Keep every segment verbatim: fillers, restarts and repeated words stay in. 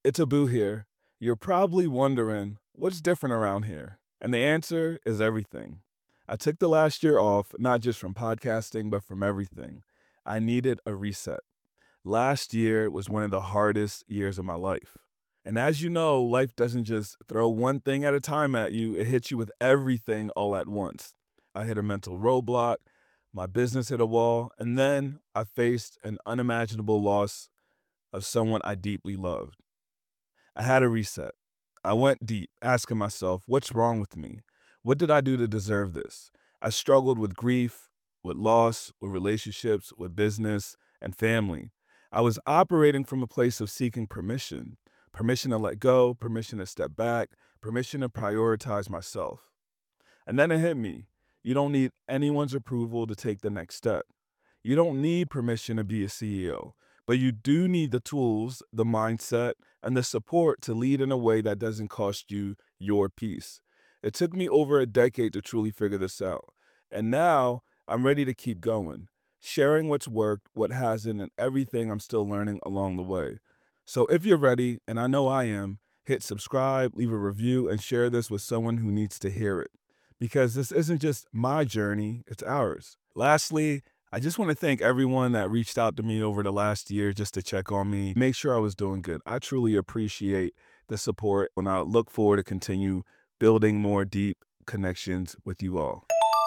It's Abu here. You're probably wondering, what's different around here? And the answer is everything. I took the last year off, not just from podcasting, but from everything. I needed a reset. Last year was one of the hardest years of my life. And as you know, life doesn't just throw one thing at a time at you, it hits you with everything all at once. I hit a mental roadblock, my business hit a wall, and then I faced an unimaginable loss of someone I deeply loved. I had a reset. I went deep, asking myself, what's wrong with me? What did I do to deserve this? I struggled with grief, with loss, with relationships, with business, and family. I was operating from a place of seeking permission permission to let go, permission to step back, permission to prioritize myself. And then it hit me. You don't need anyone's approval to take the next step. You don't need permission to be a C E O, but you do need the tools, the mindset, and the support to lead in a way that doesn't cost you your peace. It took me over a decade to truly figure this out. And now I'm ready to keep going, sharing what's worked, what hasn't, and everything I'm still learning along the way. So if you're ready, and I know I am, hit subscribe, leave a review, and share this with someone who needs to hear it. Because this isn't just my journey, it's ours. Lastly, I just want to thank everyone that reached out to me over the last year just to check on me, make sure I was doing good. I truly appreciate the support, and I look forward to continue building more deep connections with you all.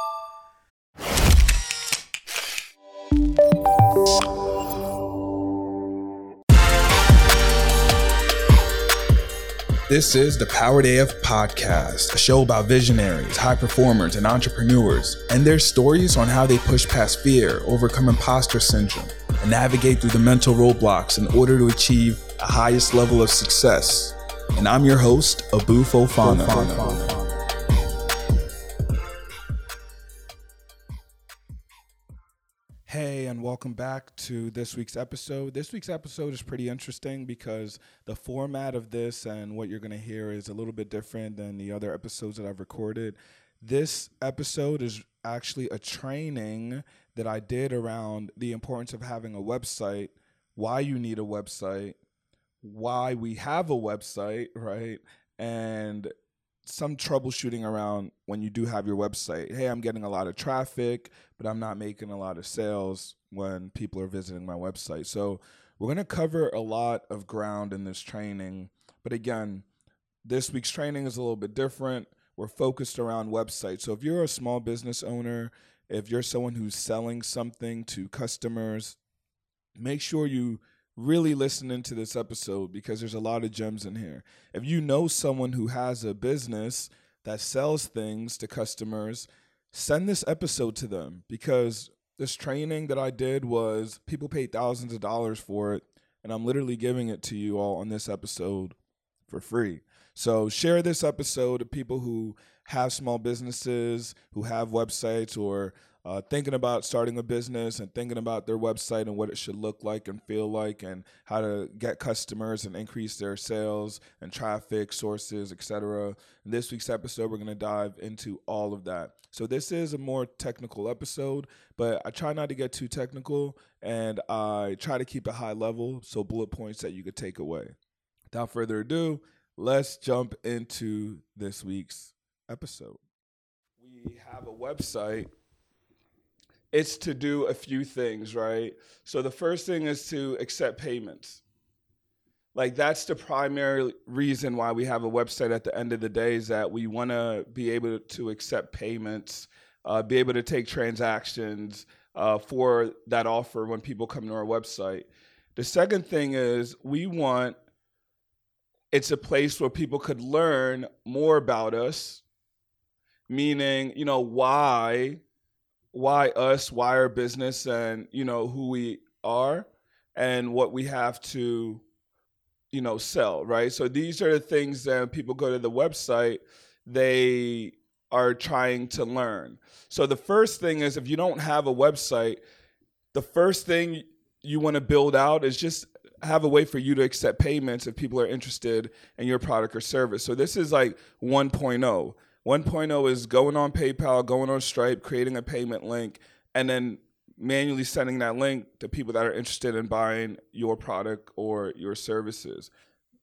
This is the Powered A F Podcast, a show about visionaries, high performers, and entrepreneurs, and their stories on how they push past fear, overcome imposter syndrome, and navigate through the mental roadblocks in order to achieve the highest level of success. And I'm your host, Abu Fofana. Fofana. Hey, and welcome back to this week's episode. This week's episode is pretty interesting because the format of this and what you're going to hear is a little bit different than the other episodes that I've recorded. This episode is actually a training that I did around the importance of having a website, why you need a website, why we have a website, right? And some troubleshooting around when you do have your website. Hey, I'm getting a lot of traffic, but I'm not making a lot of sales when people are visiting my website. So we're going to cover a lot of ground in this training. But again, this week's training is a little bit different. We're focused around websites. So if you're a small business owner, if you're someone who's selling something to customers, make sure you really listen into this episode because there's a lot of gems in here. If you know someone who has a business that sells things to customers, send this episode to them because this training that I did was people paid thousands of dollars for it, and I'm literally giving it to you all on this episode for free. So share this episode to people who have small businesses, who have websites, or Uh, thinking about starting a business and thinking about their website and what it should look like and feel like and how to get customers and increase their sales and traffic sources, et cetera. In this week's episode, we're going to dive into all of that. So this is a more technical episode, but I try not to get too technical and I try to keep it high level, so bullet points that you could take away. Without further ado, let's jump into this week's episode. We have a website. It's to do a few things, right? So the first thing is to accept payments. Like that's the primary reason why we have a website at the end of the day is that we want to be able to accept payments, uh, be able to take transactions uh, for that offer when people come to our website. The second thing is we want, it's a place where people could learn more about us, meaning, you know, why why us, why our business, and, you know, who we are and what we have to, you know, sell, right? So these are the things that when people go to the website, they are trying to learn. So the first thing is if you don't have a website, the first thing you want to build out is just have a way for you to accept payments if people are interested in your product or service. So this is like one point oh. one point oh is going on PayPal, going on Stripe, creating a payment link, and then manually sending that link to people that are interested in buying your product or your services.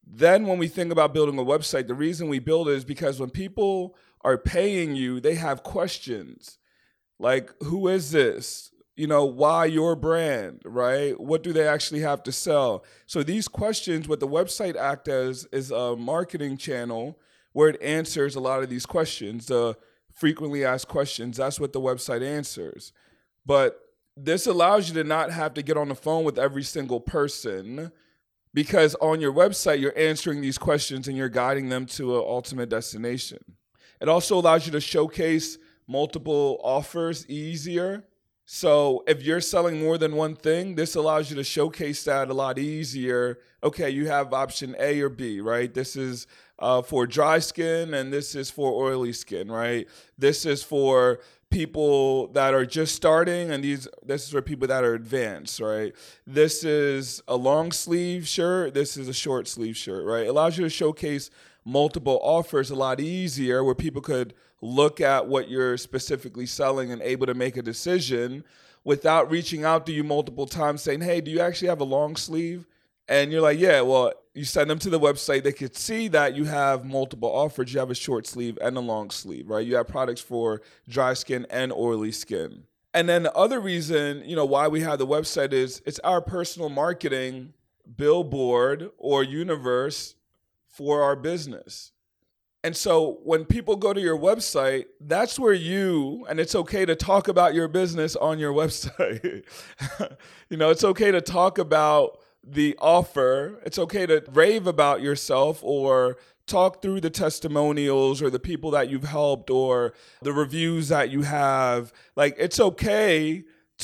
Then when we think about building a website, the reason we build it is because when people are paying you, they have questions like, who is this? You know, why your brand, right? What do they actually have to sell? So these questions, what the website acts as is a marketing channel where it answers a lot of these questions, the frequently asked questions. That's what the website answers. But this allows you to not have to get on the phone with every single person, because on your website, you're answering these questions and you're guiding them to an ultimate destination. It also allows you to showcase multiple offers easier. So if you're selling more than one thing, this allows you to showcase that a lot easier. Okay, you have option A or B, right? This is uh, for dry skin and this is for oily skin, right? This is for people that are just starting and these this is for people that are advanced, right? This is a long sleeve shirt. This is a short sleeve shirt, right? It allows you to showcase multiple offers a lot easier where people could look at what you're specifically selling and able to make a decision without reaching out to you multiple times saying, hey, do you actually have a long sleeve? And you're like, yeah, well, you send them to the website. They could see that you have multiple offers. You have a short sleeve and a long sleeve, right? You have products for dry skin and oily skin. And then the other reason, you know, why we have the website is it's our personal marketing billboard or universe for our business. And so when people go to your website, that's where you, and it's okay to talk about your business on your website. You know, it's okay to talk about the offer. It's okay to rave about yourself or talk through the testimonials or the people that you've helped or the reviews that you have. Like, it's okay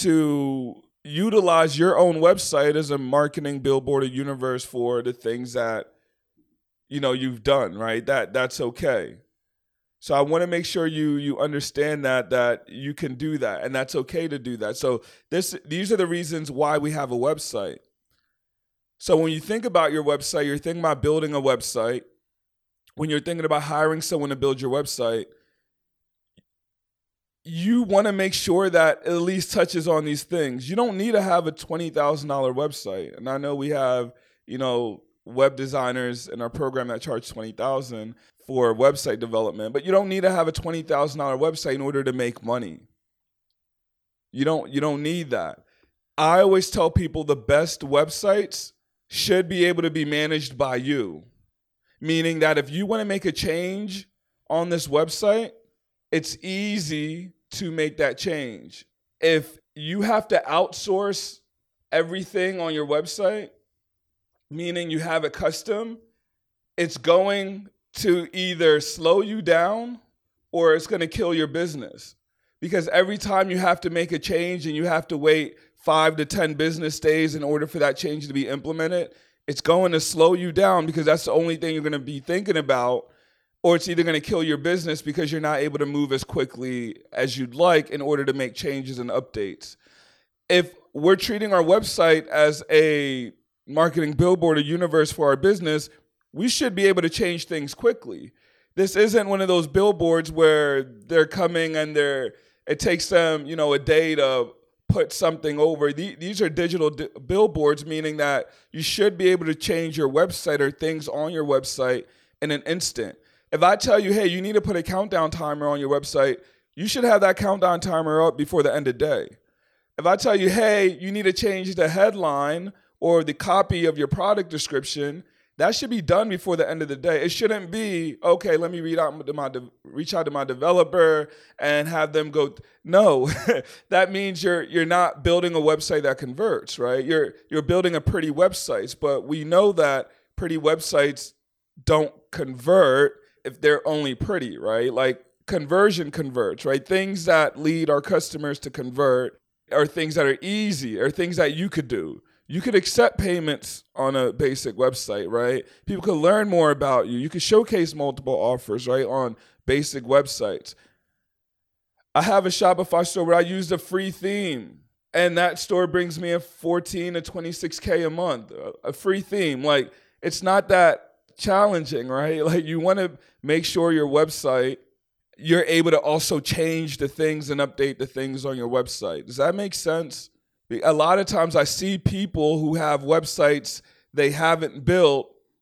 to utilize your own website as a marketing billboard or universe for the things that you know you've done, right? That that's okay. So I want to make sure you you understand that that you can do that and that's okay to do that. So this these are the reasons why we have a website. So when you think about your website, you're thinking about building a website. When you're thinking about hiring someone to build your website, you want to make sure that it at least touches on these things. You don't need to have a twenty thousand dollars website. And I know we have, you know, web designers in our program that charge twenty thousand dollars for website development, but you don't need to have a twenty thousand dollars website in order to make money. You don't, you don't need that. I always tell people the best websites should be able to be managed by you, meaning that if you want to make a change on this website, it's easy to make that change. If you have to outsource everything on your website, meaning you have it custom, it's going to either slow you down or it's going to kill your business. Because every time you have to make a change and you have to wait five to ten business days in order for that change to be implemented, it's going to slow you down because that's the only thing you're going to be thinking about, or it's either going to kill your business because you're not able to move as quickly as you'd like in order to make changes and updates. If we're treating our website as a marketing billboard or universe for our business, we should be able to change things quickly. This isn't one of those billboards where they're coming and they're it takes them, you know, a day to put something over. These are digital di- billboards, meaning that you should be able to change your website or things on your website in an instant. If I tell you, hey, you need to put a countdown timer on your website, you should have that countdown timer up before the end of the day. If I tell you, hey, you need to change the headline or the copy of your product description, that should be done before the end of the day. It shouldn't be, okay, let me read out to my de- reach out to my developer and have them go. Th- no, that means you're you're not building a website that converts, right? You're you're building a pretty website, but we know that pretty websites don't convert if they're only pretty, right? Like conversion converts, right? Things that lead our customers to convert are things that are easy, or things that you could do. You could accept payments on a basic website, right? People could learn more about you. You could showcase multiple offers, right, on basic websites. I have a Shopify store where I use a free theme, and that store brings me a fourteen to twenty-six K a month, a free theme. Like, it's not that challenging, right? Like, you want to make sure your website, you're able to also change the things and update the things on your website. Does that make sense? A lot of times I see people who have websites they haven't built,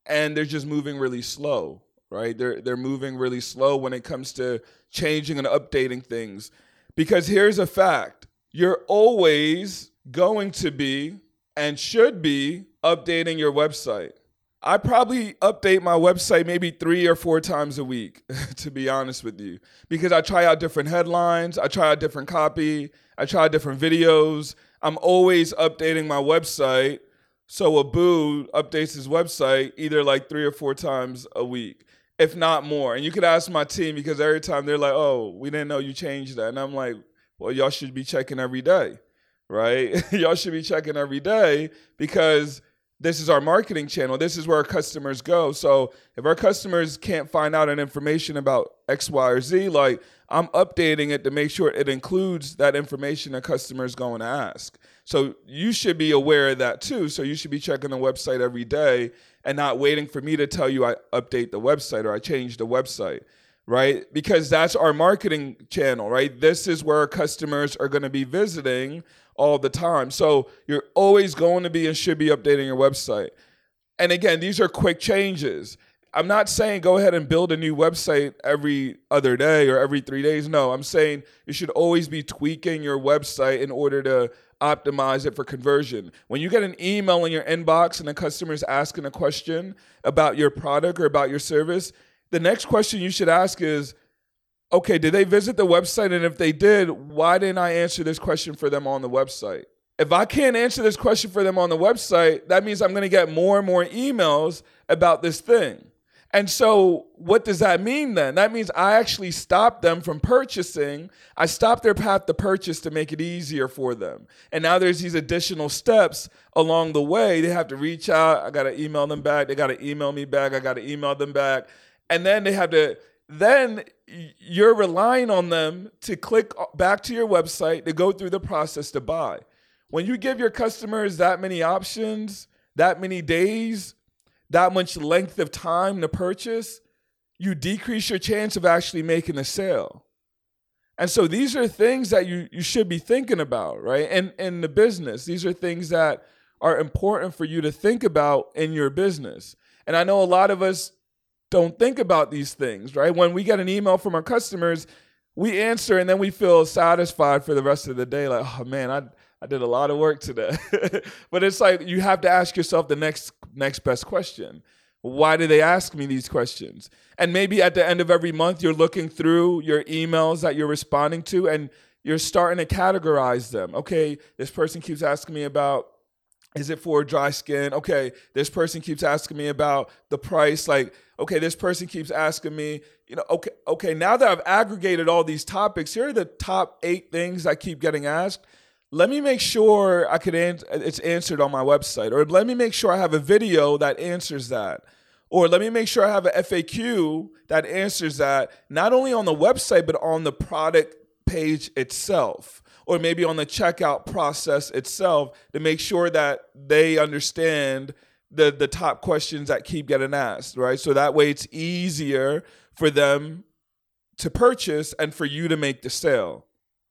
and they're just moving really slow, right? They're they're moving really slow when it comes to changing and updating things. Because here's a fact. You're always going to be and should be updating your website. I probably update my website maybe three or four times a week, to be honest with you, because I try out different headlines, I try out different copy, I try out different videos. I'm always updating my website. So Abu updates his website either like three or four times a week, if not more. And you could ask my team, because every time they're like, oh, we didn't know you changed that. And I'm like, well, y'all should be checking every day, right? Y'all should be checking every day, because this is our marketing channel. This is where our customers go. So if our customers can't find out an information about X, Y, or Z, like, I'm updating it to make sure it includes that information a customer is going to ask. So you should be aware of that too. So you should be checking the website every day and not waiting for me to tell you I update the website or I change the website, right? Because that's our marketing channel, right? This is where our customers are going to be visiting all the time. So you're always going to be and should be updating your website. And again, these are quick changes. I'm not saying go ahead and build a new website every other day or every three days. No, I'm saying you should always be tweaking your website in order to optimize it for conversion. When you get an email in your inbox and the customer is asking a question about your product or about your service, the next question you should ask is, okay, did they visit the website? And if they did, why didn't I answer this question for them on the website? If I can't answer this question for them on the website, that means I'm going to get more and more emails about this thing. And so what does that mean then? That means I actually stop them from purchasing. I stop their path to purchase to make it easier for them. And now there's these additional steps along the way. They have to reach out. I got to email them back. They got to email me back. I got to email them back. And then they have to, then you're relying on them to click back to your website to go through the process to buy. When you give your customers that many options, that many days, that much length of time to purchase, you decrease your chance of actually making a sale. And so these are things that you, you should be thinking about, right? And in the business, these are things that are important for you to think about in your business. And I know a lot of us don't think about these things, right? When we get an email from our customers, we answer and then we feel satisfied for the rest of the day. Like, oh man, I I did a lot of work today. But it's like you have to ask yourself the next next best question. Why do they ask me these questions? And maybe at the end of every month, you're looking through your emails that you're responding to and you're starting to categorize them. Okay, this person keeps asking me about, is it for dry skin? Okay, this person keeps asking me about the price. Like, okay, this person keeps asking me, you know, okay, okay, now that I've aggregated all these topics, here are the top eight things I keep getting asked. Let me make sure I could an- it's answered on my website, or let me make sure I have a video that answers that, or let me make sure I have an F A Q that answers that, not only on the website, but on the product page itself, or maybe on the checkout process itself, to make sure that they understand the, the top questions that keep getting asked, right? So that way it's easier for them to purchase and for you to make the sale.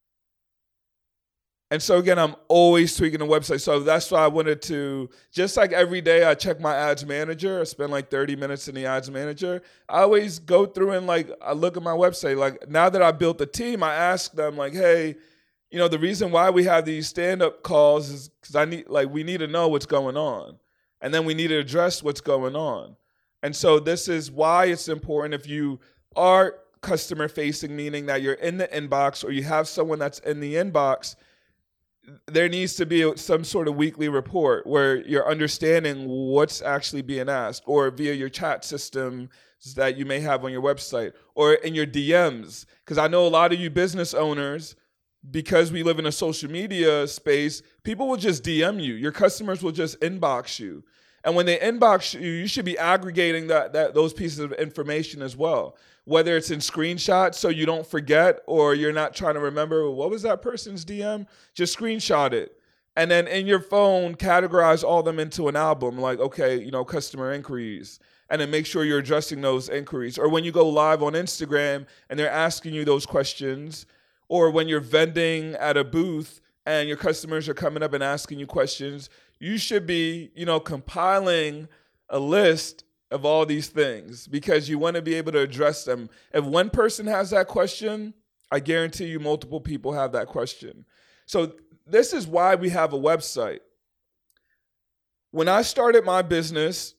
And so again, I'm always tweaking the website. So that's why I wanted to, just like every day I check my ads manager, I spend like thirty minutes in the ads manager. I always go through and like, I look at my website. Like now that I built the team, I ask them like, hey, you know, the reason why we have these stand-up calls is because I need, like, we need to know what's going on. And then we need to address what's going on. And so this is why it's important if you are customer facing, meaning that you're in the inbox or you have someone that's in the inbox, there needs to be some sort of weekly report where you're understanding what's actually being asked, or via your chat system that you may have on your website, or in your D Ms. Because I know a lot of you business owners, because we live in a social media space, people will just D M you. Your customers will just inbox you. And when they inbox you, you should be aggregating that, that those pieces of information as well. Whether it's in screenshots so you don't forget, or you're not trying to remember, what was that person's D M? Just screenshot it. And then in your phone, categorize all them into an album, like, okay, you know, customer inquiries. And then make sure you're addressing those inquiries. Or when you go live on Instagram and they're asking you those questions, or when you're vending at a booth and your customers are coming up and asking you questions, you should be, you know, compiling a list of all these things because you want to be able to address them. If one person has that question, I guarantee you multiple people have that question. So this is why we have a website. When I started my business,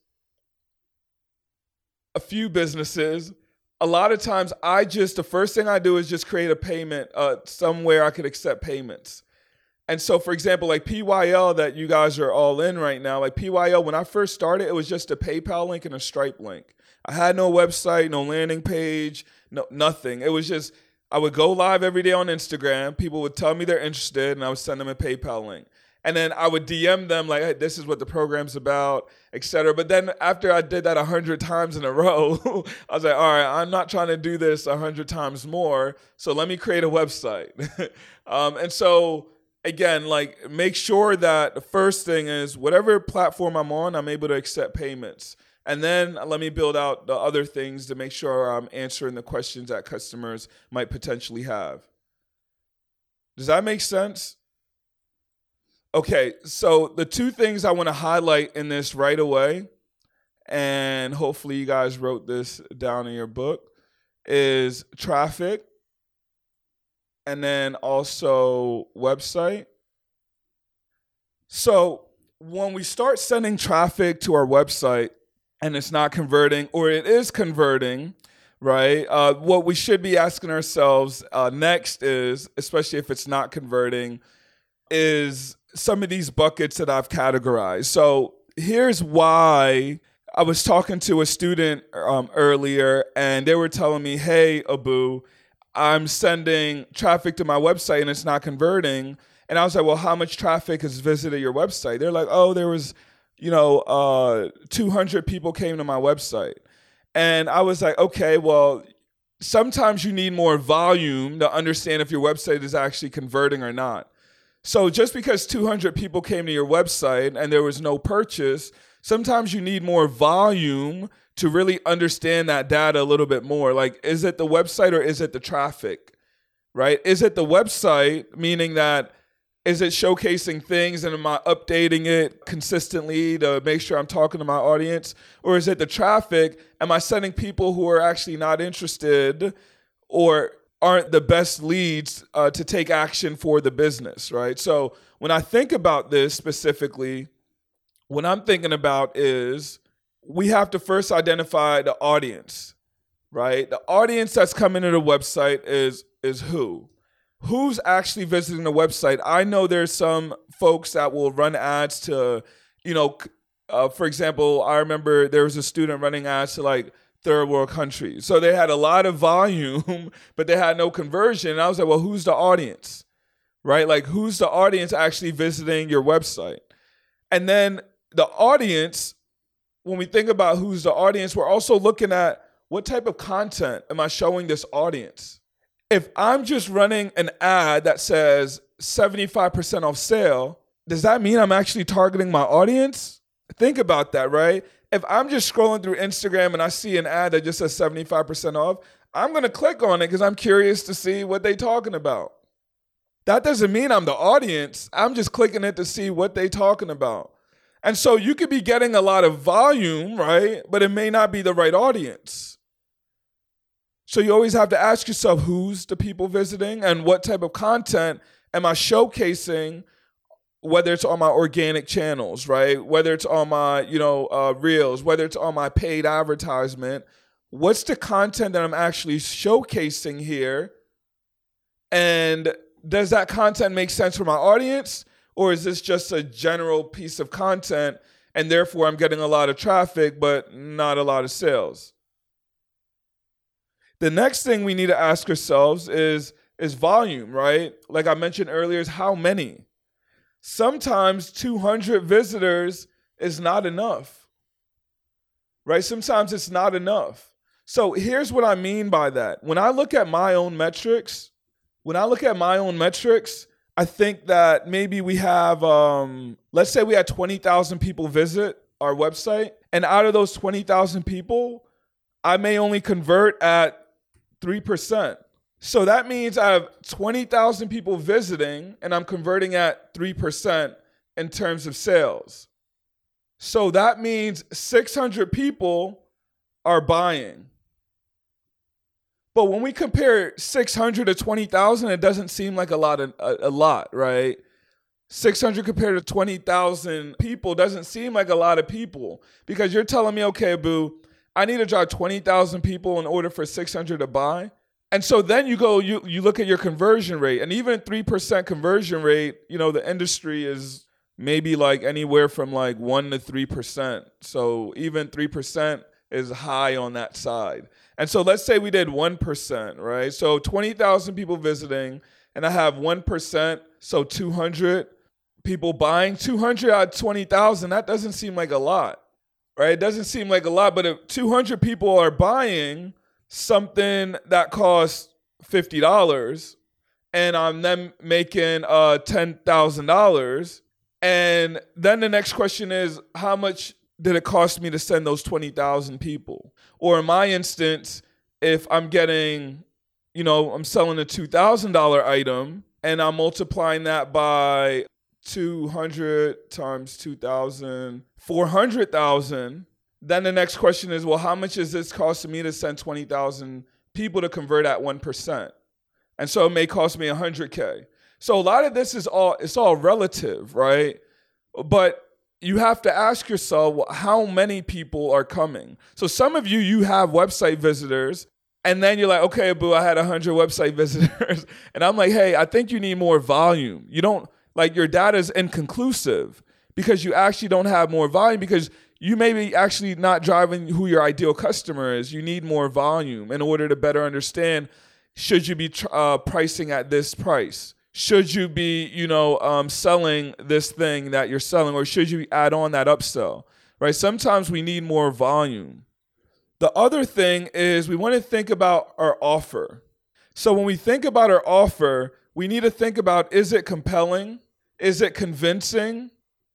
a few businesses, a lot of times I just, the first thing I do is just create a payment uh, somewhere I could accept payments. And so, for example, like P Y L that you guys are all in right now, like P Y L, when I first started, it was just a PayPal link and a Stripe link. I had no website, no landing page, no nothing. It was just, I would go live every day on Instagram. People would tell me they're interested, and I would send them a PayPal link. And then I would D M them like, hey, this is what the program's about, et cetera. But then after I did that a hundred times in a row, I was like, all right, I'm not trying to do this a hundred times more. So let me create a website. um, and so again, like make sure that the first thing is whatever platform I'm on, I'm able to accept payments. And then let me build out the other things to make sure I'm answering the questions that customers might potentially have. Does that make sense? Okay, so the two things I want to highlight in this right away, and hopefully you guys wrote this down in your book, is traffic and then also website. So when we start sending traffic to our website and it's not converting, or it is converting, right? Uh, what we should be asking ourselves uh, next is, especially if it's not converting, is some of these buckets that I've categorized. So here's why. I was talking to a student um, earlier, and they were telling me, hey, Abu, I'm sending traffic to my website and it's not converting. And I was like, well, how much traffic has visited your website? They're like, oh, there was, you know, uh, two hundred people came to my website. And I was like, okay, well, sometimes you need more volume to understand if your website is actually converting or not. So just because two hundred people came to your website and there was no purchase, sometimes you need more volume to really understand that data a little bit more. Like, is it the website or is it the traffic, right? Is it the website, meaning that is it showcasing things and am I updating it consistently to make sure I'm talking to my audience? Or is it the traffic? Am I sending people who are actually not interested or aren't the best leads uh, to take action for the business, right? So when I think about this specifically, what I'm thinking about is we have to first identify the audience, right? The audience that's coming to the website is is who? Who's actually visiting the website? I know there's some folks that will run ads to, you know, uh, for example, I remember there was a student running ads to like third world countries. So they had a lot of volume, but they had no conversion. And I was like, well, who's the audience, right? Like, who's the audience actually visiting your website? And then the audience, when we think about who's the audience, we're also looking at what type of content am I showing this audience? If I'm just running an ad that says seventy-five percent off sale, does that mean I'm actually targeting my audience? Think about that, right? If I'm just scrolling through Instagram and I see an ad that just says seventy-five percent off, I'm going to click on it because I'm curious to see what they're talking about. That doesn't mean I'm the audience. I'm just clicking it to see what they're talking about. And so you could be getting a lot of volume, right? But it may not be the right audience. So you always have to ask yourself, who's the people visiting and what type of content am I showcasing, whether it's on my organic channels, right? Whether it's on my, you know, uh, reels, whether it's on my paid advertisement. What's the content that I'm actually showcasing here? And does that content make sense for my audience? Or is this just a general piece of content and therefore I'm getting a lot of traffic but not a lot of sales? The next thing we need to ask ourselves is, is volume, right? Like I mentioned earlier, is how many? Sometimes two hundred visitors is not enough, right? Sometimes it's not enough. So here's what I mean by that. When I look at my own metrics, when I look at my own metrics, I think that maybe we have, um, let's say we had twenty thousand people visit our website, and out of those twenty thousand people, I may only convert at three percent. So that means I have twenty thousand people visiting and I'm converting at three percent in terms of sales. So that means six hundred people are buying. But when we compare six hundred to twenty thousand, it doesn't seem like a lot, of, a, a lot, right? six hundred compared to twenty thousand people doesn't seem like a lot of people, because you're telling me, okay, boo, I need to drive twenty thousand people in order for six hundred to buy. And so then you go, you, you look at your conversion rate, and even three percent conversion rate, you know, the industry is maybe like anywhere from like one to three percent. So even three percent is high on that side. And so let's say we did one percent, right? So twenty thousand people visiting, and I have one percent, so two hundred people buying. two hundred out of twenty thousand, that doesn't seem like a lot, right? It doesn't seem like a lot, but if two hundred people are buying something that costs fifty dollars, and I'm then making uh, ten thousand dollars, and then the next question is, how much did it cost me to send those twenty thousand people? Or in my instance, if I'm getting, you know, I'm selling a two thousand dollars item, and I'm multiplying that by two hundred times two thousand, four hundred thousand, then the next question is, well, how much is this costing me to send twenty thousand people to convert at one percent? And so it may cost me one hundred K. So a lot of this is all, it's all relative, right? But you have to ask yourself, how many people are coming? So some of you, you have website visitors, and then you're like, okay, boo, I had one hundred website visitors. And I'm like, hey, I think you need more volume. You don't, like, your data is inconclusive because you actually don't have more volume, because you may be actually not driving who your ideal customer is. You need more volume in order to better understand, should you be uh, pricing at this price? Should you be, you know, um, selling this thing that you're selling, or should you add on that upsell, right? Sometimes we need more volume. The other thing is we want to think about our offer. So when we think about our offer, we need to think about, is it compelling? Is it convincing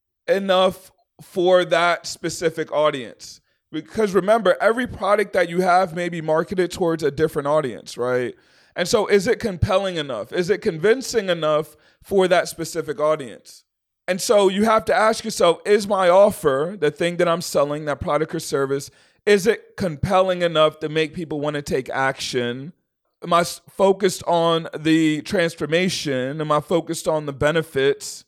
enough for that specific audience? Because remember, every product that you have may be marketed towards a different audience, right? And so is it compelling enough? Is it convincing enough for that specific audience? And so you have to ask yourself, is my offer, the thing that I'm selling, that product or service, is it compelling enough to make people want to take action? Am I focused on the transformation? Am I focused on the benefits?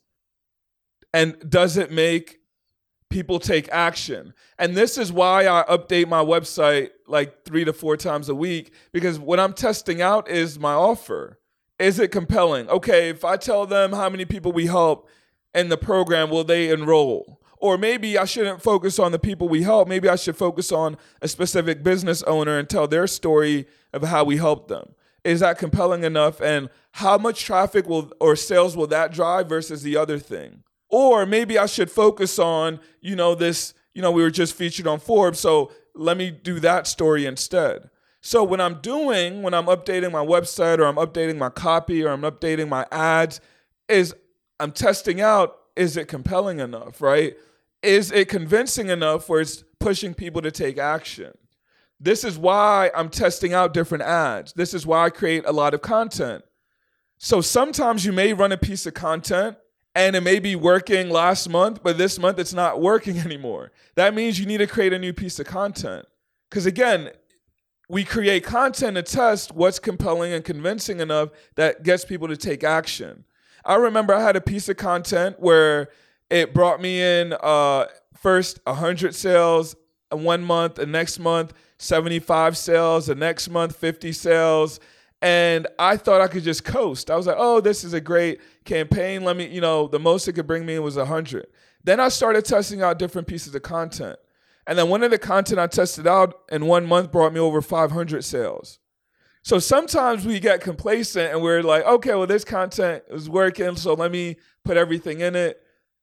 And does it make people take action? And this is why I update my website like three to four times a week, because what I'm testing out is my offer. Is it compelling? Okay, if I tell them how many people we help in the program, will they enroll? Or maybe I shouldn't focus on the people we help. Maybe I should focus on a specific business owner and tell their story of how we help them. Is that compelling enough? And how much traffic will or sales will that drive versus the other thing? Or maybe I should focus on, you know, this, you know, we were just featured on Forbes, so let me do that story instead. So when I'm doing, when I'm updating my website, or I'm updating my copy, or I'm updating my ads, is I'm testing out, is it compelling enough, right? Is it convincing enough where it's pushing people to take action? This is why I'm testing out different ads. This is why I create a lot of content. So sometimes you may run a piece of content and it may be working last month, but this month it's not working anymore. That means you need to create a new piece of content. Because again, we create content to test what's compelling and convincing enough that gets people to take action. I remember I had a piece of content where it brought me in uh, first one hundred sales one month, the next month seventy-five sales, the next month fifty sales. And I thought I could just coast. I was like, oh, this is a great campaign. Let me, you know, the most it could bring me in was one hundred. Then I started testing out different pieces of content. And then one of the content I tested out in one month brought me over five hundred sales. So sometimes we get complacent and we're like, okay, well, this content is working, so let me put everything in it.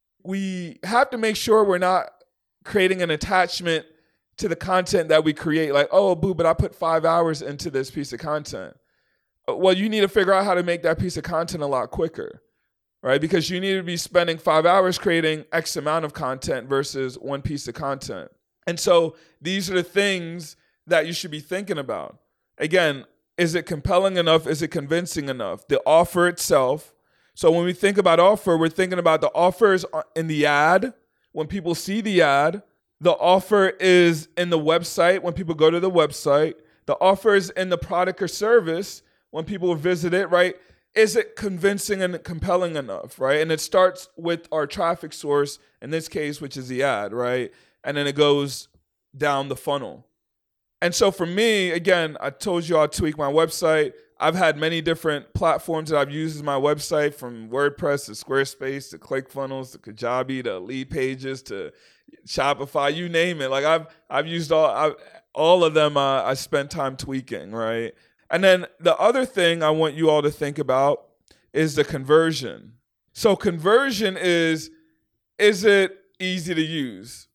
We have to make sure we're not creating an attachment to the content that we create. Like, oh, boo, but I put five hours into this piece of content. Well, you need to figure out how to make that piece of content a lot quicker, right? Because you need to be spending five hours creating X amount of content versus one piece of content. And so these are the things that you should be thinking about. Again, is it compelling enough? Is it convincing enough? The offer itself. So when we think about offer, we're thinking about the offers in the ad. When people see the ad, The offer is in the website when people go to the website. The offer is in the product or service when people visit it, right? Is it convincing and compelling enough, right? And it starts with our traffic source, in this case, which is the ad, right? And then it goes down the funnel. And so for me, again, I told you I'll tweak my website. I've had many different platforms that I've used as my website, from WordPress to Squarespace to ClickFunnels to Kajabi to Lead Pages to Shopify, you name it. Like I've I've used all I've, all of them. Uh, I spent time tweaking, right? And then the other thing I want you all to think about is the conversion. So conversion is, is it easy to use,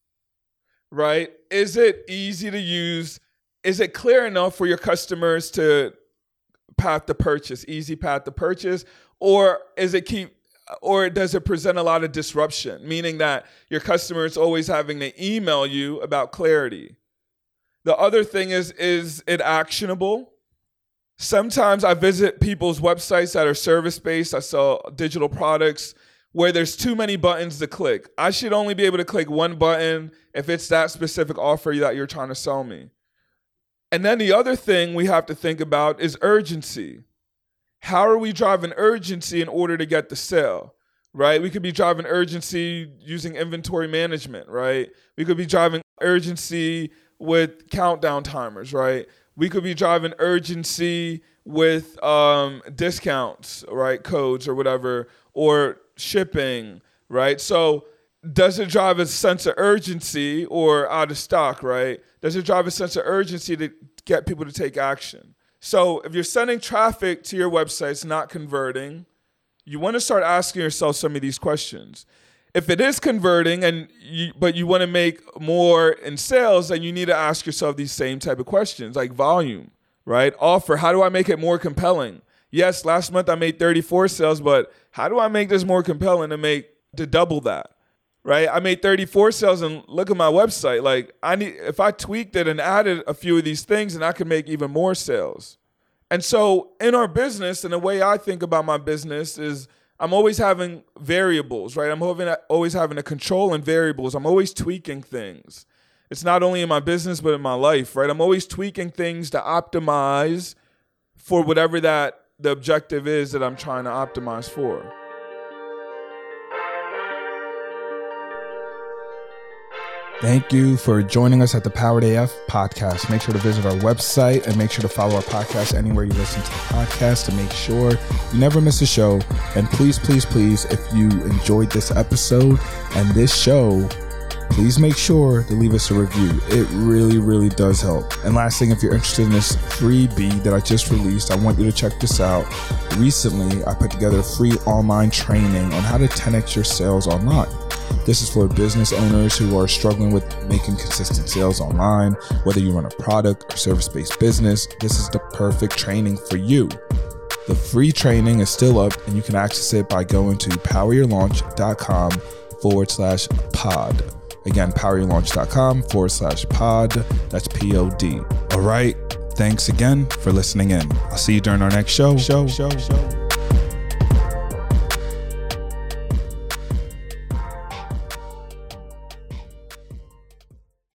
right? Is it easy to use? Is it clear enough for your customers to path to purchase, easy path to purchase? Or is it keep, or does it present a lot of disruption, meaning that your customer is always having to email you about clarity? The other thing is, is it actionable? Sometimes I visit people's websites that are service-based. I sell digital products where there's too many buttons to click. I should only be able to click one button if it's that specific offer that you're trying to sell me. And then the other thing we have to think about is urgency. How are we driving urgency in order to get the sale, right? We could be driving urgency using inventory management, right? We could be driving urgency with countdown timers, right? We could be driving urgency with um, discounts, right? Codes or whatever, or shipping, right? So does it drive a sense of urgency or out of stock, right? Does it drive a sense of urgency to get people to take action? So if you're sending traffic to your websites, not converting, you want to start asking yourself some of these questions. If it is converting, and you, but you want to make more in sales, then you need to ask yourself these same type of questions, like volume, right? Offer, how do I make it more compelling? Yes, last month I made thirty-four sales, but how do I make this more compelling to make to double that, right? I made thirty-four sales, and look at my website. Like I need, if I tweaked it and added a few of these things, and I could make even more sales. And so in our business, and the way I think about my business is, I'm always having variables, right? I'm always having a control and variables. I'm always tweaking things. It's not only in my business, but in my life, right? I'm always tweaking things to optimize for whatever that the objective is that I'm trying to optimize for. Thank you for joining us at the Powered A F podcast. Make sure to visit our website and make sure to follow our podcast anywhere you listen to the podcast to make sure you never miss a show. And please, please, please, if you enjoyed this episode and this show, please make sure to leave us a review. It really, really does help. And last thing, if you're interested in this freebie that I just released, I want you to check this out. Recently, I put together a free online training on how to ten X your sales online. This is for business owners who are struggling with making consistent sales online. Whether you run a product or service-based business, this is the perfect training for you. The free training is still up, and you can access it by going to poweryourlaunch.com forward slash pod. Again, poweryourlaunch.com forward slash pod. That's P O D. All right. Thanks again for listening in. I'll see you during our next show. Show, show, show.